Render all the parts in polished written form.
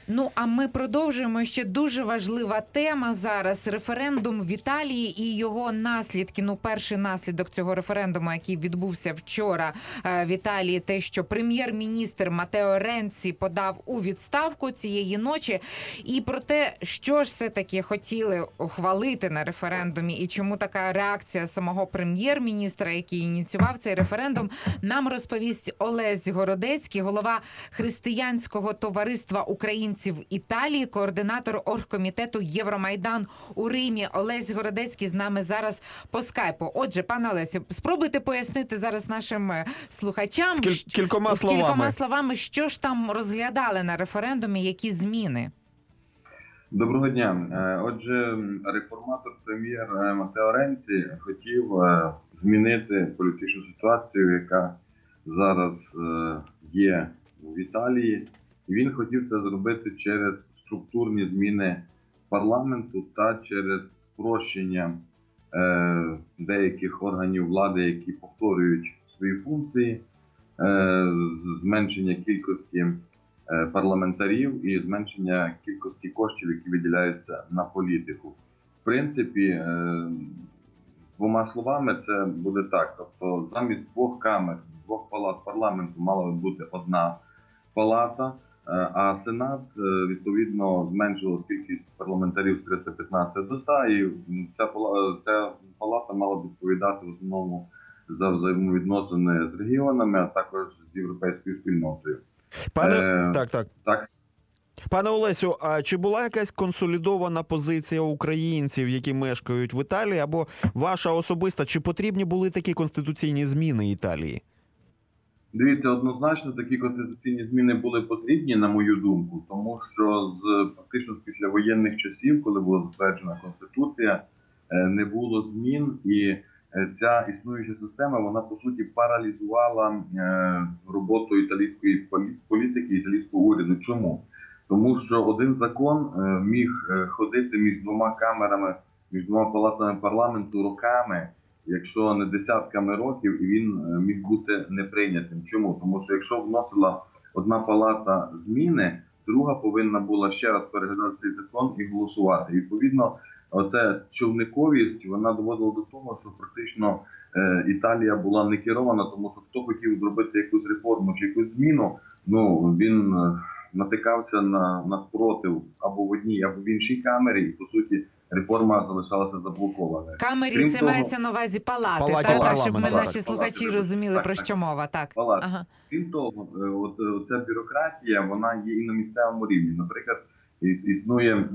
Ну, а ми продовжуємо. Ще дуже важлива тема зараз – референдум в Італії і його наслідки. Ну, перший наслідок цього референдуму, який відбувся вчора в Італії, те, що прем'єр-міністр Матео Ренці подав у відставку цієї ночі. І про те, що ж все-таки хотіли ухвалити на референдумі і чому така реакція самого прем'єр-міністра, який ініціював цей референдум, нам розповість Олесь Городецький, голова Християнського товариства українців Італії, координатор оргкомітету Євромайдан у Римі. Олесь Городецький з нами зараз по скайпу. Отже, пане Олесю, спробуйте пояснити зараз нашим слухачам кількома словами, що ж там розглядали на референдумі, які зміни? Доброго дня. Отже, реформатор прем'єр Матео Ренці хотів змінити політичну ситуацію, яка зараз є в Італії. І він хотів це зробити через структурні зміни парламенту та через спрощення деяких органів влади, які повторюють свої функції, зменшення кількості парламентарів і зменшення кількості коштів, які виділяються на політику. В принципі, двома словами це буде так. Тобто замість двох камер, двох палат парламенту мала би бути одна палата, а Сенат, відповідно, зменшував кількість парламентарів з 315 до 100, і ця палата мала б відповідати в основному за взаємовідносини з регіонами, а також з європейською спільнотою. Так. Пане Олесю, а чи була якась консолідована позиція українців, які мешкають в Італії, або ваша особиста, чи потрібні були такі конституційні зміни Італії? Дивіться, однозначно такі конституційні зміни були потрібні, на мою думку, тому що фактично з післявоєнних часів, коли була затверджена Конституція, не було змін, і ця існуюча система, вона по суті паралізувала роботу італійської політики, італійського уряду. Чому? Тому що один закон міг ходити між двома камерами, між двома палатами парламенту роками, якщо не десятками років, і він міг бути неприйнятим. Чому? Тому що якщо вносила одна палата зміни, друга повинна була ще раз переглядати цей закон і голосувати. І, відповідно, оця човниковість, вона доводила до того, що практично Італія була не керована, тому що хто хотів зробити якусь реформу чи якусь зміну, він натикався на спротив або в одній, або в іншій камері, і, по суті, реформа залишалася заблокованою. Камері це мається на увазі палати, так, щоб ми наші слухачі розуміли, про що мова. Так. Ага. Крім того, ця бюрократія, вона є і на місцевому рівні. Наприклад, існує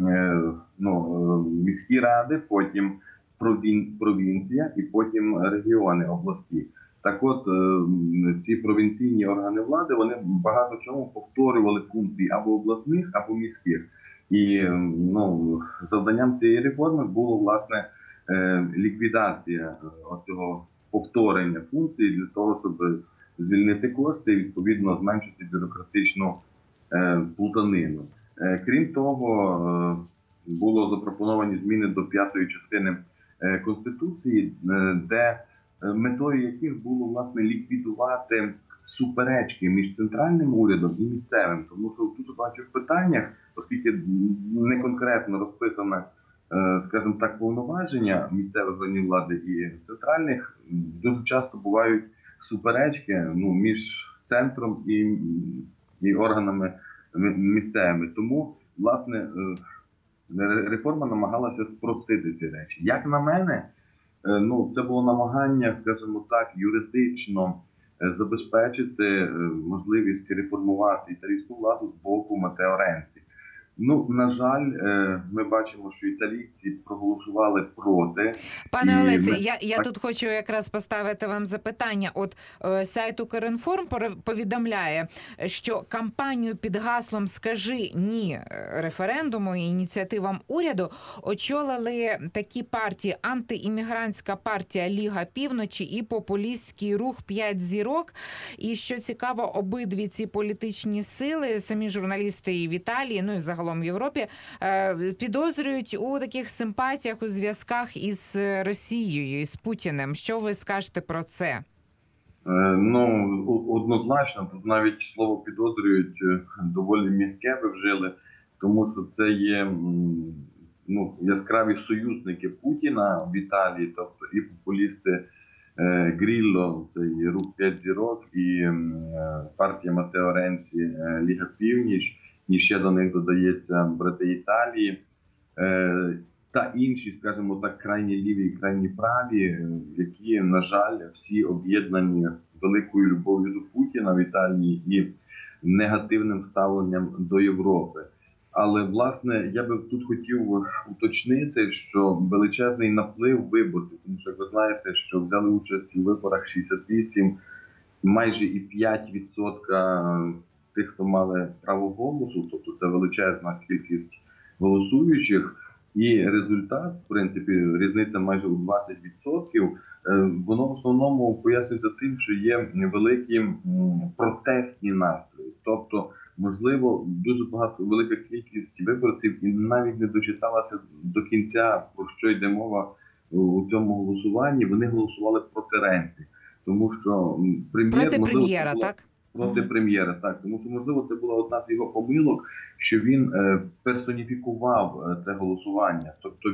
міські ради, потім провінція і потім регіони, області. Так от, ці провінційні органи влади, вони багато чому повторювали функції або обласних, або міських. І завданням цієї реформи було, власне, ліквідація цього повторення функцій для того, щоб звільнити кошти і, відповідно, зменшити бюрократичну плутанину. Крім того, було запропоновані зміни до 5-ї частини Конституції, де метою яких було, власне, ліквідувати суперечки між центральним урядом і місцевим. Тому що в дуже багатьох питаннях, оскільки не конкретно розписане, скажімо так, повноваження місцевих органів влади і центральних, дуже часто бувають суперечки між центром і органами місцевими. Тому, власне, реформа намагалася спростити ці речі. Як на мене, це було намагання, скажімо так, юридично забезпечити можливість реформувати італійську владу з боку Матео Ренці. На жаль, ми бачимо, що італійці проголосували проти. Пане Олесі, я тут хочу якраз поставити вам запитання. От сайт Укрінформ повідомляє, що кампанію під гаслом «Скажи ні» референдуму і ініціативам уряду очолили такі партії: антиіммігрантська партія Ліга Півночі і популістський рух «П'ять зірок». І що цікаво, обидві ці політичні сили, самі журналісти і в Італії, і загалом в Європі, підозрюють у таких симпатіях, у зв'язках із Росією, із Путіним. Що ви скажете про це? Однозначно. Тут навіть слово «підозрюють» доволі м'яке ви вжили. тому що це є яскраві союзники Путіна в Італії, тобто і популісти Грілло, це і Рух 5 зірок, і партія Матео Ренці, Ліга Північ, і ще до них додається брати Італії, та інші, скажімо так, крайні ліві і крайні праві, які, на жаль, всі об'єднані великою любов'ю до Путіна в Італії і негативним ставленням до Європи. Але, власне, я би тут хотів уточнити, що величезний наплив виборців, тому що, як ви знаєте, що взяли участь у виборах 68, майже і 5% тих, хто мали право голосу, тобто це величезна кількість голосуючих, і результат, в принципі, різниця майже у 20%, воно в основному пояснюється тим, що є великі протестні настрої. Тобто, можливо, дуже велика кількість виборців і навіть не дочиталася до кінця, про що йде мова у цьому голосуванні. Вони голосували проти Ренці, тому що проти прем'єра, так? Проти прем'єра, так. Тому що, можливо, це була одна з його помилок, що він персоніфікував це голосування. Тобто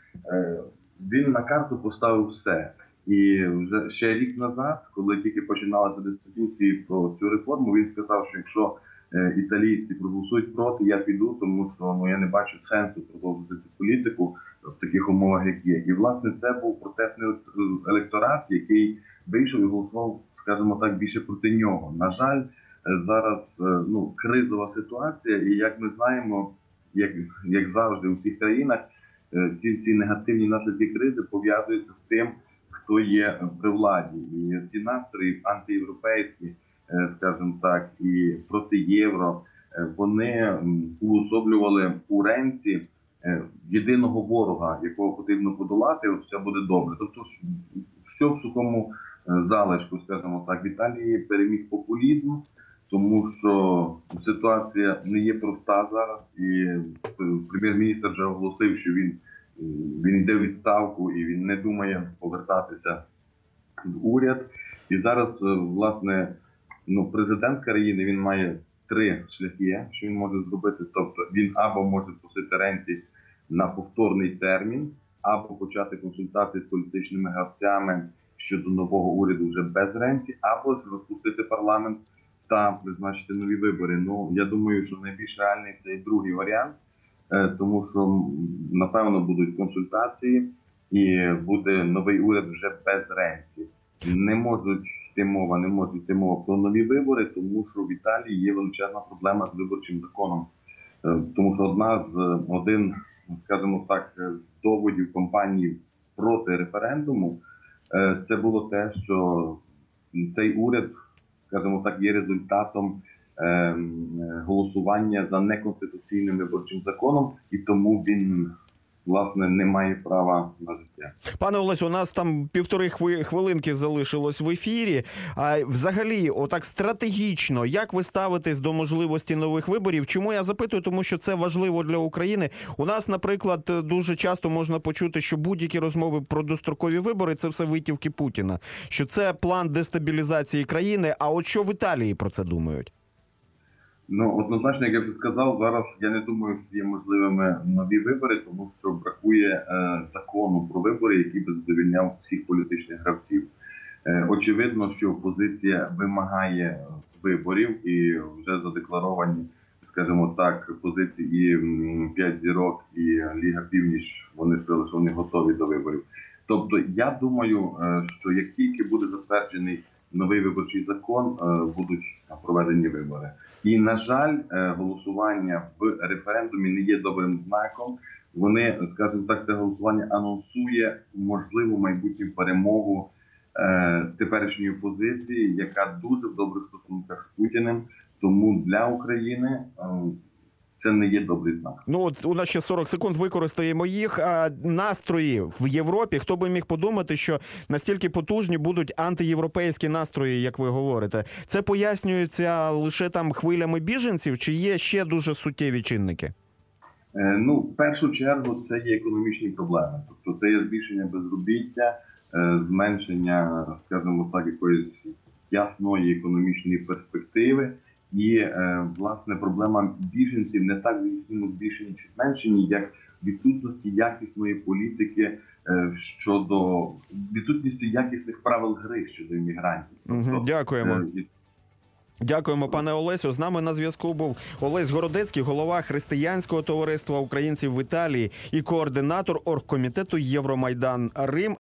він на карту поставив все. І вже ще рік назад, коли тільки починалися дискусії про цю реформу, він сказав, що якщо італійці проголосують проти, я піду, тому що я не бачу сенсу продовжувати цю політику в таких умовах, як є. І, власне, це був протестний електорат, який вийшов і голосував, скажімо так, більше проти нього. На жаль, зараз кризова ситуація, і як ми знаємо, як завжди у всіх країнах, ці негативні наслідки кризи пов'язуються з тим, хто є при владі. І ці настрої антиєвропейські, скажімо так, і проти євро, вони уособлювали у Ренці єдиного ворога, якого потрібно подолати, от все буде добре. Тобто, що в сухому залишку, скажімо так, в Італії переміг популізм, тому що ситуація не є проста зараз, і прем'єр-міністр вже оголосив, що він йде в відставку і він не думає повертатися в уряд. І зараз, власне, президент країни, він має 3 шляхи, що він може зробити. Тобто він або може просити Ренці на повторний термін, або почати консультації з політичними гравцями щодо нового уряду вже без Ренці, або ж розпустити парламент та призначити нові вибори. Я думаю, що найбільш реальний це другий варіант, тому що, напевно, будуть консультації і буде новий уряд вже без Ренці. Не може йти мова про нові вибори, тому що в Італії є величезна проблема з виборчим законом. Тому що один, скажімо так, з доводів кампанії проти референдуму, це було те, що цей уряд, скажімо так, є результатом голосування за неконституційним виборчим законом, і тому він, власне, не має права на життя. Пане Олесю, у нас там 1,5 хвилинки залишилось в ефірі. А взагалі, отак стратегічно, як ви ставитесь до можливості нових виборів? Чому я запитую? Тому що це важливо для України. У нас, наприклад, дуже часто можна почути, що будь-які розмови про дострокові вибори – це все витівки Путіна. Що це план дестабілізації країни. А от що в Італії про це думають? Однозначно, як я вже сказав, зараз я не думаю, що є можливими нові вибори, тому що бракує закону про вибори, який би задовольняв всіх політичних гравців. Очевидно, що опозиція вимагає виборів і вже задекларовані, скажімо так, позиції і 5 зірок, і Ліга Північ, вони сказали, що вони готові до виборів. Тобто, я думаю, що як тільки буде затверджений новий виборчий закон, будуть проведені вибори. І, на жаль, голосування в референдумі не є добрим знаком. Вони, скажімо так, це голосування анонсує можливу майбутню перемогу теперішньої опозиції, яка дуже в добрих стосунках з Путіним. Тому для України це не є добрий знак. От у нас ще 40 секунд, використаємо їх. Настрої в Європі, хто би міг подумати, що настільки потужні будуть антиєвропейські настрої, як ви говорите. Це пояснюється лише там хвилями біженців, чи є ще дуже суттєві чинники? В першу чергу це є економічні проблеми. Тобто це є збільшення безробіття, зменшення, скажімо так, якоїсь ясної економічної перспективи. І, власне, проблема біженців не так в їхньому збільшенні чи зменшенні, як відсутності якісної політики щодо відсутності якісних правил гри щодо іммігрантів. Тобто, Дякуємо. Дякуємо, пане Олесю. З нами на зв'язку був Олесь Городецький, голова Християнського товариства українців в Італії і координатор оргкомітету Євромайдан Рим.